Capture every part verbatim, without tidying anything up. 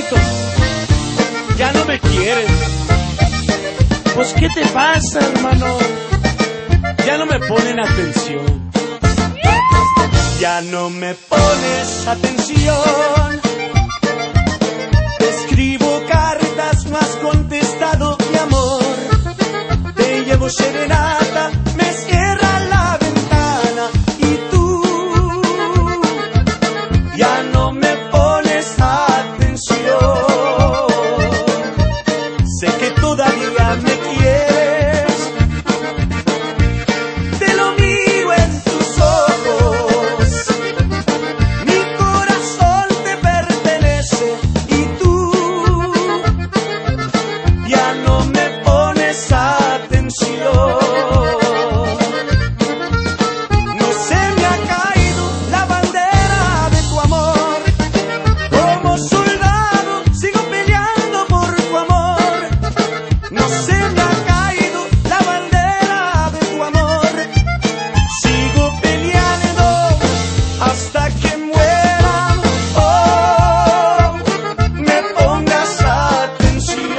Carlitos, ya no me quieres. Pues ¿qué te pasa, hermano? Ya no me ponen atención. Ya no me pones atención. Te escribo cartas, no has contestado, mi amor. Te llevo serenata, me cierra la ventana y tú ya no me pones atención. Sé que todavía me quieres, te lo miro en tus ojos. Mi corazón te pertenece y tú ya no me pones atención. No se me ha caído la bandera de tu amor. Como soldado sigo peleando por tu amor. No se me ha caído la bandera de tu amor. Sigo peleando hasta que muera. Oh, me pongas atención.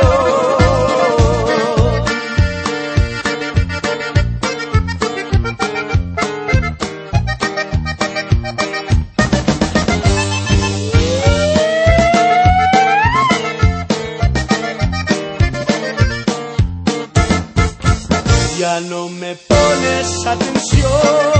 Ya no me pones atención.